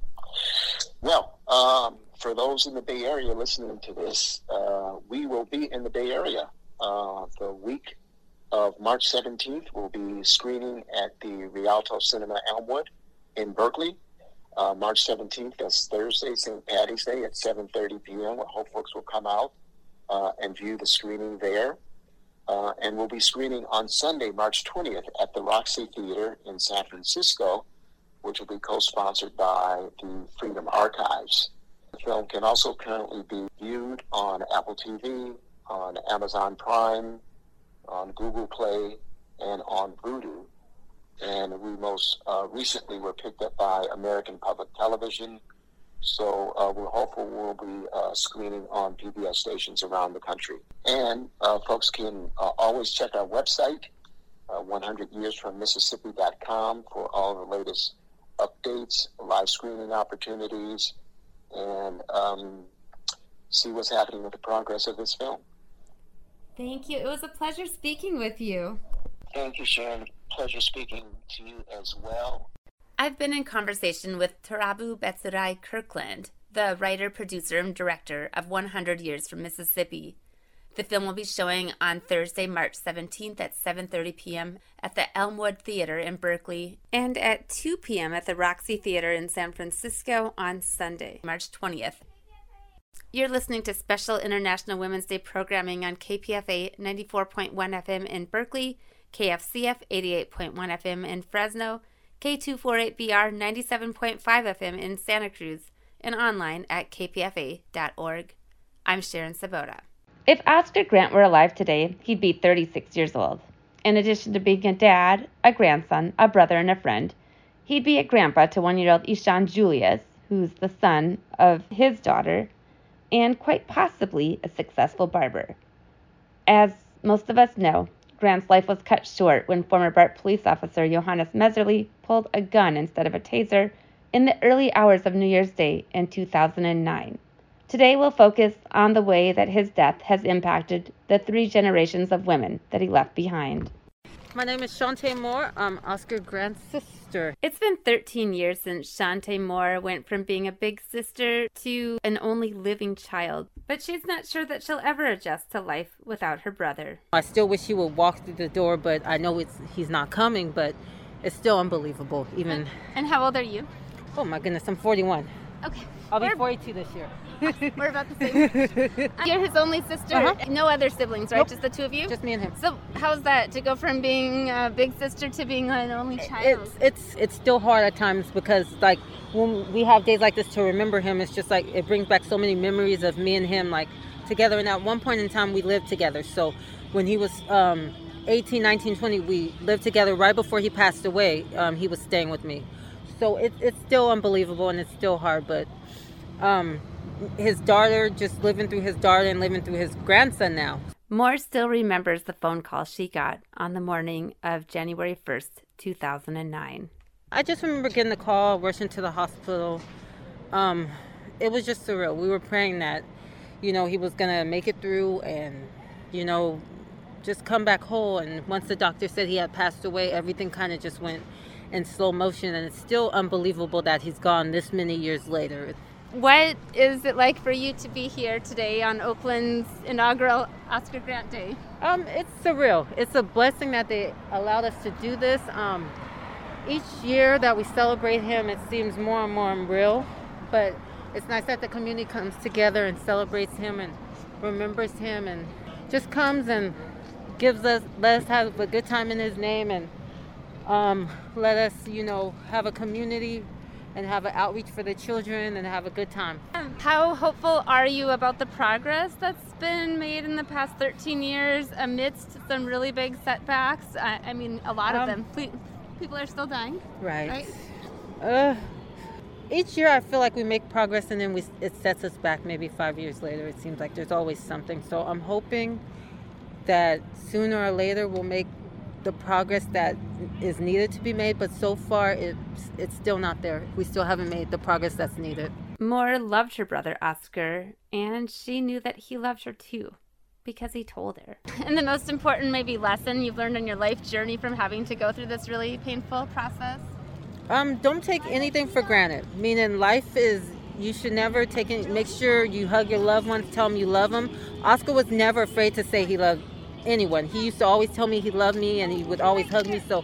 Well, um, for those in the Bay Area listening to this, uh, we will be in the Bay Area uh, the week of March seventeenth. We'll be screening at the Rialto Cinema Elmwood in Berkeley. Uh, March seventeenth, that's Thursday, Saint Patty's Day at seven thirty p.m. I hope folks will come out uh, and view the screening there. Uh, and we'll be screening on Sunday, March twentieth at the Roxy Theater in San Francisco, which will be co-sponsored by the Freedom Archives. The film can also currently be viewed on Apple T V, on Amazon Prime, on Google Play, and on Vudu. And we most uh, recently were picked up by American Public Television. So uh, we're hopeful we'll be uh, screening on P B S stations around the country. And uh, folks can uh, always check our website, uh, one hundred years from Mississippi dot com, for all the latest updates, live screening opportunities, and um, see what's happening with the progress of this film. Thank you. It was a pleasure speaking with you. Thank you, Sharon. Pleasure speaking to you as well. I've been in conversation with Tarabu Betsurai Kirkland, the writer, producer, and director of one hundred years from Mississippi. The film will be showing on Thursday, March seventeenth at seven thirty p.m. at the Elmwood Theater in Berkeley, and at two p.m. at the Roxy Theater in San Francisco on Sunday, March twentieth. You're listening to special International Women's Day programming on K P F A ninety-four point one F M in Berkeley, K F C F eighty-eight point one F M in Fresno, K two forty-eight B R ninety-seven point five F M in Santa Cruz, and online at k p f a dot org. I'm Sharon Sabota. If Oscar Grant were alive today, he'd be thirty-six years old. In addition to being a dad, a grandson, a brother, and a friend, he'd be a grandpa to one-year-old Ishan Julius, who's the son of his daughter, and quite possibly a successful barber. As most of us know, Grant's life was cut short when former BART police officer Johannes Messerly pulled a gun instead of a taser in the early hours of New Year's Day in two thousand nine. Today we'll focus on the way that his death has impacted the three generations of women that he left behind. My name is Shantae Moore. I'm Oscar Grant's sister. It's been thirteen years since Shantae Moore went from being a big sister to an only living child, but she's not sure that she'll ever adjust to life without her brother. I still wish he would walk through the door, but I know it's he's not coming, but it's still unbelievable. Even. And how old are you? Oh my goodness, I'm forty-one. Okay. I'll be We're- forty-two this year. We're about the same. You're his only sister. Uh-huh. No other siblings, right? Nope. Just the two of you? Just me and him. So how's that, to go from being a big sister to being an only child? It's it's it's still hard at times because like when we have days like this to remember him, it's just like it brings back so many memories of me and him like together. And at one point in time, we lived together. So when he was um, eighteen, nineteen, twenty, we lived together. Right before he passed away, um, he was staying with me. So it, it's still unbelievable and it's still hard, but. Um, his daughter, just living through his daughter and living through his grandson now. Moore still remembers the phone call she got on the morning of January first, two thousand nine. I just remember getting the call, rushing to the hospital. Um, it was just surreal. We were praying that, you know, he was going to make it through and, you know, just come back whole. And once the doctor said he had passed away, everything kind of just went in slow motion. And it's still unbelievable that he's gone this many years later. What is it like for you to be here today on Oakland's inaugural Oscar Grant Day? Um, it's surreal. It's a blessing that they allowed us to do this. Um, each year that we celebrate him, it seems more and more real. But it's nice that the community comes together and celebrates him and remembers him and just comes and gives us, let us have a good time in his name and um, let us, you know, have a community and have an outreach for the children and have a good time. How hopeful are you about the progress that's been made in the past thirteen years amidst some really big setbacks? I, I mean, a lot Um, of them. Pe- People are still dying. Right. Right? Uh, each year I feel like we make progress and then we it sets us back maybe five years later. It seems like there's always something. So I'm hoping that sooner or later we'll make the progress that is needed to be made, but so far it's it's still not there. We still haven't made the progress that's needed. Moore loved her brother Oscar, and she knew that he loved her too, because he told her. And the most important maybe lesson you've learned in your life journey from having to go through this really painful process? Um, don't take anything for granted. Meaning life is, you should never take any, make sure you hug your loved ones, tell them you love them. Oscar was never afraid to say he loved anyone. He used to always tell me he loved me and he would always hug me. So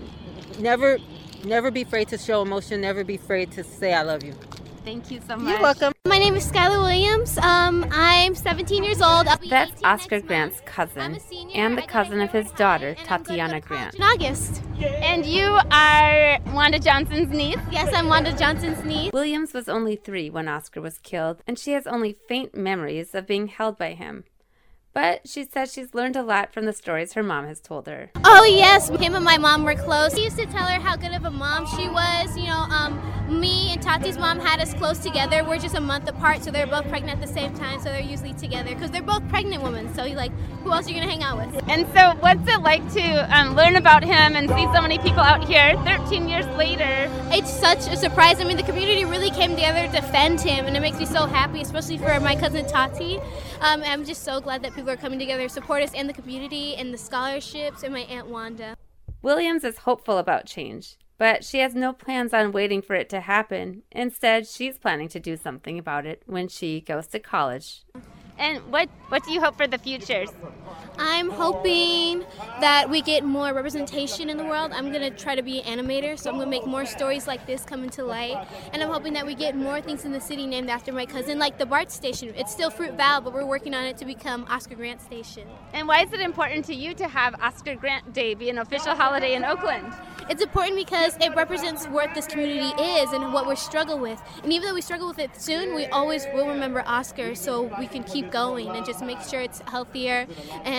never, never be afraid to show emotion. Never be afraid to say I love you. Thank you so much. You're welcome. My name is Skylar Williams. Um, I'm seventeen years old. I'll be That's eighteen Oscar next Grant's month. cousin I'm a senior. and the I got cousin a of his haircut, daughter, and I'm going to Tatiana go to college Grant. in August. And you are Wanda Johnson's niece? Yes, I'm Wanda Johnson's niece. Williams was only three when Oscar was killed, and she has only faint memories of being held by him. But she says she's learned a lot from the stories her mom has told her. Oh yes, him and my mom were close. He used to tell her how good of a mom she was. You know, um, me and Tati's mom had us close together. We're just a month apart, so they're both pregnant at the same time, so they're usually together because they're both pregnant women. So you like, who else are you gonna hang out with? And so what's it like to um, learn about him and see so many people out here thirteen years later? It's such a surprise. I mean, the community really came together to defend him, and it makes me so happy, especially for my cousin Tati. Um, I'm just so glad that people are coming together to support us and the community and the scholarships and my Aunt Wanda. Williams is hopeful about change, but she has no plans on waiting for it to happen. Instead, she's planning to do something about it when she goes to college. And what, what do you hope for the futures? I'm hoping that we get more representation in the world. I'm going to try to be an animator, so I'm going to make more stories like this come into light. And I'm hoping that we get more things in the city named after my cousin, like the BART station. It's still Fruit Val, but we're working on it to become Oscar Grant Station. And why is it important to you to have Oscar Grant Day be an official holiday in Oakland? It's important because it represents what this community is and what we struggle with. And even though we struggle with it soon, we always will remember Oscar so we can keep going and just make sure it's healthier and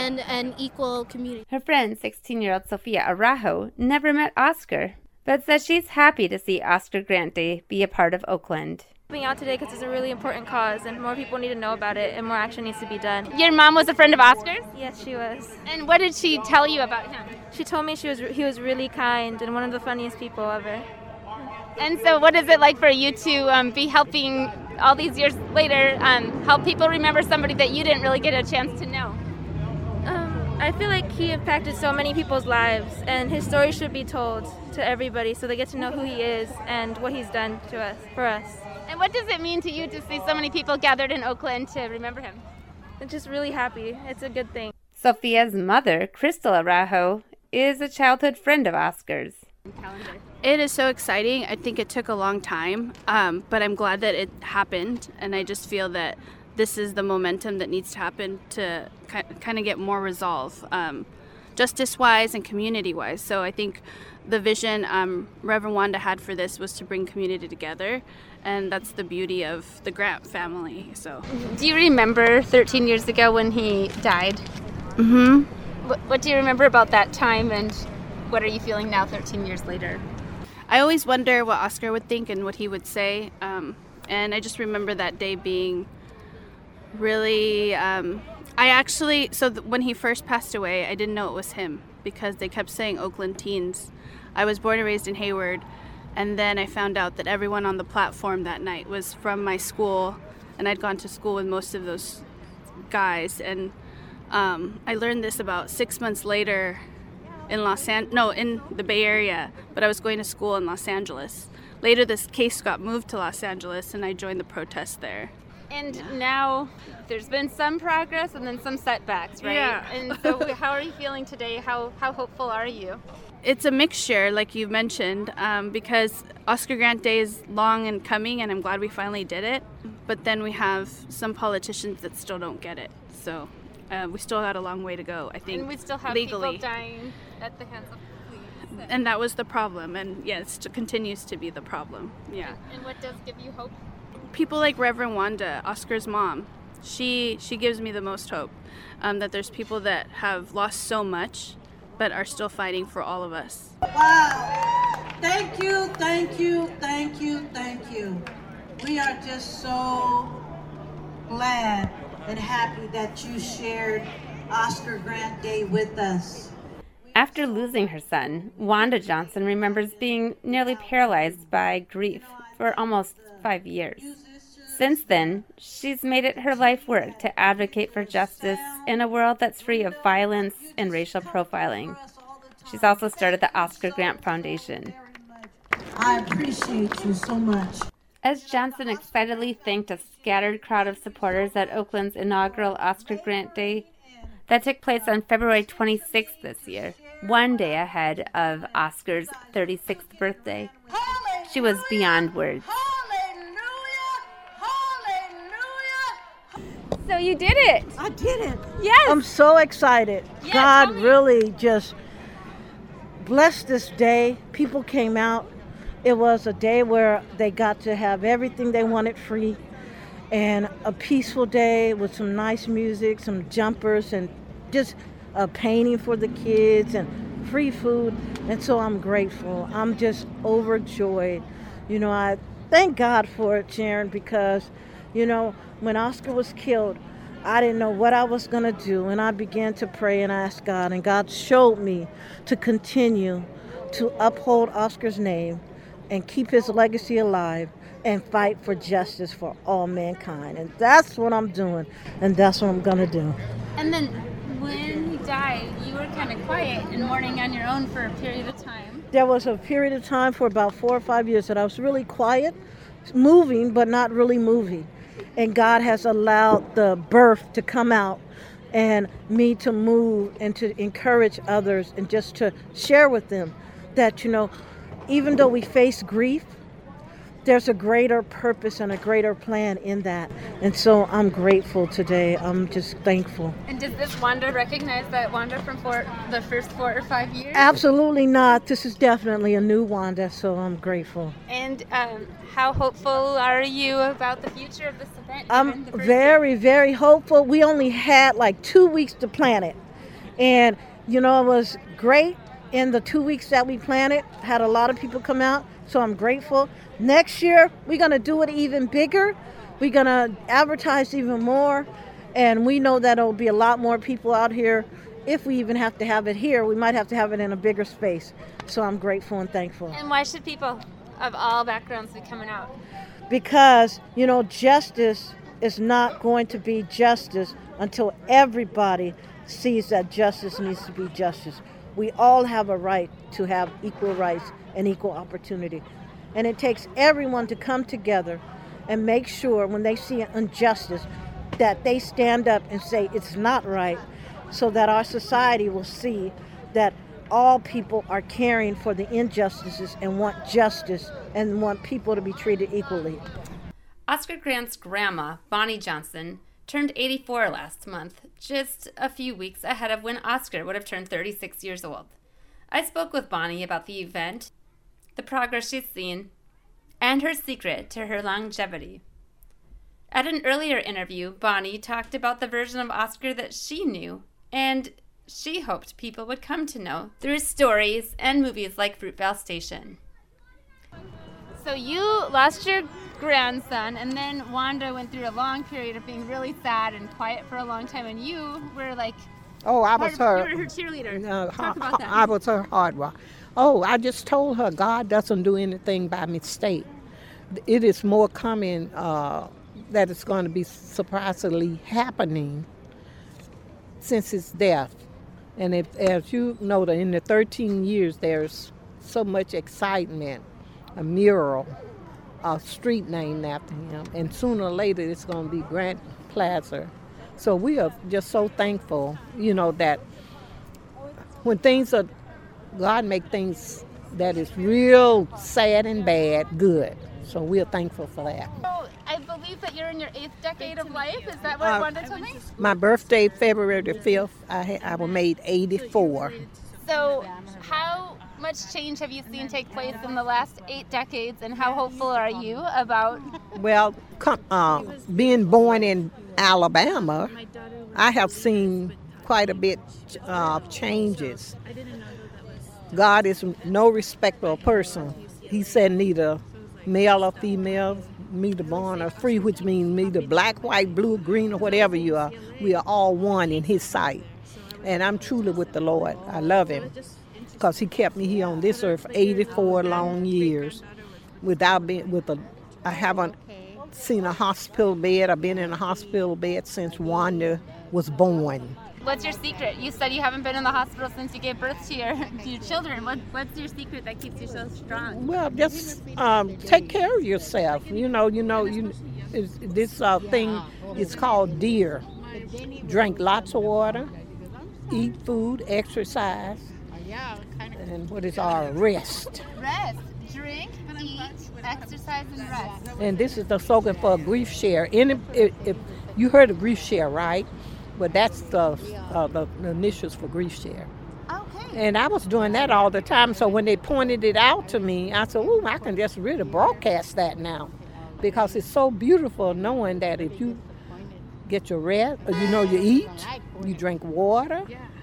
and an equal community. Her friend, sixteen-year-old Sophia Araujo, never met Oscar, but says she's happy to see Oscar Grant Day be a part of Oakland. Coming out today because it's a really important cause and more people need to know about it and more action needs to be done. Your mom was a friend of Oscar's? Yes, she was. And what did she tell you about him? She told me she was he was really kind and one of the funniest people ever. And so what is it like for you to um, be helping all these years later um, help people remember somebody that you didn't really get a chance to know? Um, I feel like he impacted so many people's lives and his story should be told to everybody so they get to know who he is and what he's done to us, for us. And what does it mean to you to see so many people gathered in Oakland to remember him? I'm just really happy. It's a good thing. Sophia's mother, Crystal Araujo, is a childhood friend of Oscar's. It is so exciting. I think it took a long time, um, but I'm glad that it happened. And I just feel that this is the momentum that needs to happen to ki- kind of get more resolve, um, justice-wise and community-wise. So I think the vision um, Reverend Wanda had for this was to bring community together. And that's the beauty of the Grant family. So, do you remember thirteen years ago when he died? Mm-hmm. What, what do you remember about that time, and what are you feeling now thirteen years later? I always wonder what Oscar would think and what he would say. Um, and I just remember that day being really, um, I actually, so th- when he first passed away, I didn't know it was him because they kept saying Oakland Teens. I was born and raised in Hayward. And then I found out that everyone on the platform that night was from my school, and I'd gone to school with most of those guys. And um, I learned this about six months later in Los An- no, in the Bay Area, but I was going to school in Los Angeles. Later, this case got moved to Los Angeles, and I joined the protest there. And now there's been some progress and then some setbacks, right? Yeah. And so how are you feeling today? How how hopeful are you? It's a mixture, like you mentioned, um, because Oscar Grant Day is long and coming, and I'm glad we finally did it. But then we have some politicians that still don't get it. So uh, we still got a long way to go, I think, and we still have legally. people dying at the hands of police. And that was the problem, and yes, it continues to be the problem. Yeah. And, and what does give you hope? People like Reverend Wanda, Oscar's mom, she she gives me the most hope. Um, that there's people that have lost so much, but are still fighting for all of us. Wow. Thank you, thank you, thank you, thank you. We are just so glad and happy that you shared Oscar Grant Day with us. After losing her son, Wanda Johnson remembers being nearly paralyzed by grief for almost five years. Since then, she's made it her life work to advocate for justice in a world that's free of violence and racial profiling. She's also started the Oscar Grant Foundation. I appreciate you so much. As Johnson excitedly thanked a scattered crowd of supporters at Oakland's inaugural Oscar Grant Day that took place on February twenty-sixth this year, one day ahead of Oscar's thirty-sixth birthday, she was beyond words. So you did it. I did it. Yes. I'm so excited. Yeah, God tell me. really just blessed this day. People came out. It was a day where they got to have everything they wanted free, and a peaceful day with some nice music, some jumpers, and just a painting for the kids and free food. And so I'm grateful. I'm just overjoyed. You know, I thank God for it, Sharon, because, you know, when Oscar was killed, I didn't know what I was going to do, and I began to pray and ask God, and God showed me to continue to uphold Oscar's name and keep his legacy alive and fight for justice for all mankind. And that's what I'm doing, and that's what I'm going to do. And then when he died, you were kind of quiet and mourning on your own for a period of time. There was a period of time for about four or five years that I was really quiet, moving, but not really moving. And God has allowed the birth to come out and me to move and to encourage others and just to share with them that, you know, even though we face grief, there's a greater purpose and a greater plan in that. And so I'm grateful today. I'm just thankful. And does this Wanda recognize that Wanda from four, the first four or five years? Absolutely not. This is definitely a new Wanda, so I'm grateful. And um, how hopeful are you about the future of this event? I'm very, very hopeful. We only had like two weeks to plan it. And, you know, it was great in the two weeks that we planned it. Had a lot of people come out, so I'm grateful. Next year, we're going to do it even bigger. We're going to advertise even more. And we know that there'll be a lot more people out here. If we even have to have it here, we might have to have it in a bigger space. So I'm grateful and thankful. And why should people of all backgrounds be coming out? Because, you know, justice is not going to be justice until everybody sees that justice needs to be justice. We all have a right to have equal rights and equal opportunity. And it takes everyone to come together and make sure when they see injustice that they stand up and say it's not right, so that our society will see that all people are caring for the injustices and want justice and want people to be treated equally. Oscar Grant's grandma, Bonnie Johnson, turned eighty-four last month, just a few weeks ahead of when Oscar would have turned thirty-six years old. I spoke with Bonnie about the event, the progress she's seen, and her secret to her longevity. At an earlier interview, Bonnie talked about the version of Oscar that she knew, and she hoped people would come to know through stories and movies like Fruitvale Station. So you lost your grandson, and then Wanda went through a long period of being really sad and quiet for a long time, and you were like, oh, I was her, you were her cheerleader. Uh, Talk about that. I was her hard rock. Oh, I just told her God doesn't do anything by mistake. It is more coming uh, that it's going to be surprisingly happening since his death. And if, as you know, in the thirteen years, there's so much excitement, a mural, a street named after him, and sooner or later it's going to be Grant Plaza. So we are just so thankful, you know, that when things are, God make things that is real sad and bad good. So we are thankful for that. So I believe that you're in your eighth decade of life. Is that what Uh, Wanda told me? My birthday, February the fifth, I, ha- I was made eighty-four. So how much change have you seen take place in the last eight decades, and how hopeful are you about... Well, com- uh, being born in Alabama, I have seen quite a bit of uh, changes. God is no respecter of person. He said neither male or female, neither born or free, which means neither black, white, blue, green, or whatever you are. We are all one in His sight. And I'm truly with the Lord. I love Him because He kept me here on this earth for eighty-four long years without being with a. I haven't seen a hospital bed. I've been in a hospital bed since Wanda was born. What's your secret? You said you haven't been in the hospital since you gave birth to your, to your children. What, what's your secret that keeps you so strong? Well, just um, take care of yourself. You know, you know, you. It's, this uh, thing is called DEAR. Drink lots of water, eat food, exercise, and what is our rest. Rest. Drink, eat, exercise, and rest. And this is the slogan for Grief Share. Any, if, if you heard of Grief Share, right? But that's the, uh, the, the initials for Grief Share. Okay. And I was doing that all the time. So when they pointed it out to me, I said, "Ooh, I can just really broadcast that now," because it's so beautiful knowing that if you get your rest, or you know, you eat, you drink water,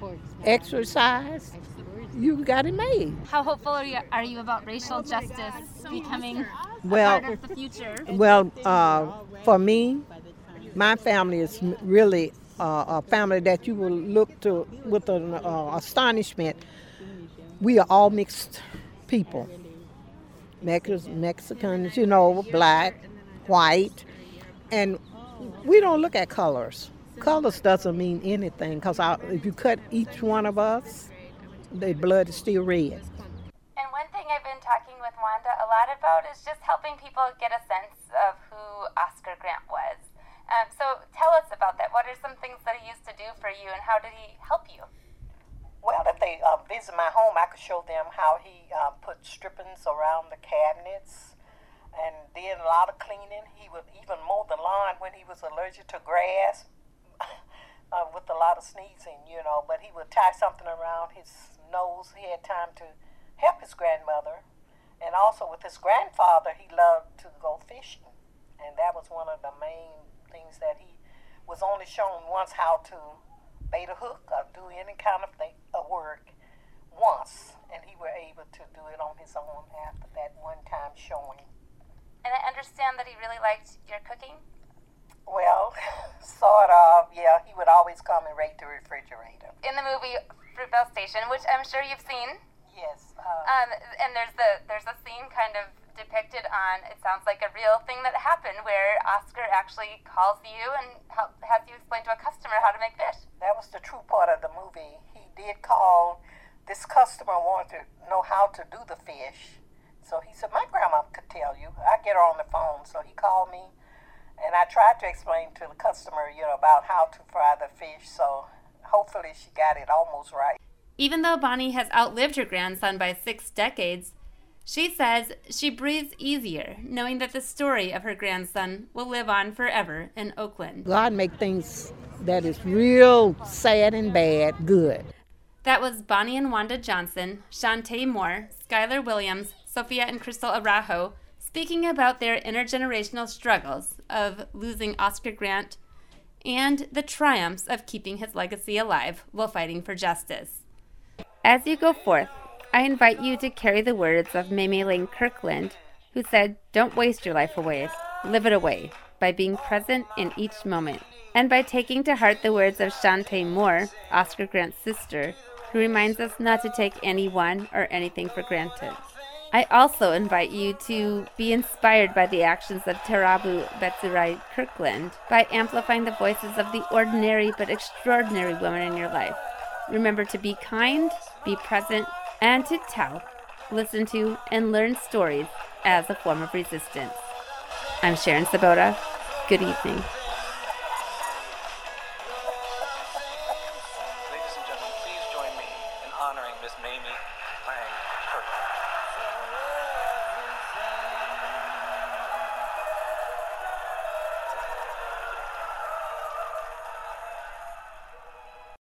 exercise, you got it made. How hopeful are you, are you about racial justice becoming well, a part of the future? Well, uh, for me, my family is really uh, a family that you will look to with an uh, astonishment. We are all mixed people. Mex- Mexicans, you know, black, white, and we don't look at colors. Colors doesn't mean anything, because if you cut each one of us, the blood is still red. And one thing I've been talking with Wanda a lot about is just helping people get a sense of who Oscar Grant was. Um, so tell us about that. What are some things that he used to do for you, and how did he help you? Well, if they uh, visit my home, I could show them how he uh, put strippings around the cabinets and did a lot of cleaning. He would even mow the lawn when he was allergic to grass uh, with a lot of sneezing, you know. But he would tie something around his nose. He had time to help his grandmother. And also with his grandfather, he loved to go fishing. And that was one of the main things that he was only shown once how to bait a hook or do any kind of thing, of work once, and he were able to do it on his own after that one time showing. And I understand that he really liked your cooking? Well, sort of, yeah. He would always come and raid the refrigerator. In the movie Fruitvale Station, which I'm sure you've seen. Yes. Uh, um, and there's the there's a scene kind of depicted on, it sounds like a real thing that happened, where Oscar actually calls you and help, has you explain to a customer how to make fish. That was the true part of the movie. He did call. This customer wanted to know how to do the fish. So he said, my grandma could tell you. I get her on the phone. So he called me, and I tried to explain to the customer, you know, about how to fry the fish. So hopefully she got it almost right. Even though Bonnie has outlived her grandson by six decades, she says she breathes easier knowing that the story of her grandson will live on forever in Oakland. God make things that is real sad and bad good. That was Bonnie and Wanda Johnson, Shantae Moore, Skylar Williams, Sophia and Crystal Arajo, speaking about their intergenerational struggles of losing Oscar Grant and the triumphs of keeping his legacy alive while fighting for justice. As you go forth, I invite you to carry the words of Mamie Lane Kirkland, who said, don't waste your life away, live it away, by being present in each moment, and by taking to heart the words of Shantae Moore, Oscar Grant's sister, who reminds us not to take anyone or anything for granted. I also invite you to be inspired by the actions of Tarabu Betsurai Kirkland by amplifying the voices of the ordinary but extraordinary women in your life. Remember to be kind, be present, and to tell, listen to, and learn stories as a form of resistance. I'm Sharon Sabota. Good evening. Ladies and gentlemen, please join me in honoring Miss Mamie Lang Kirkland.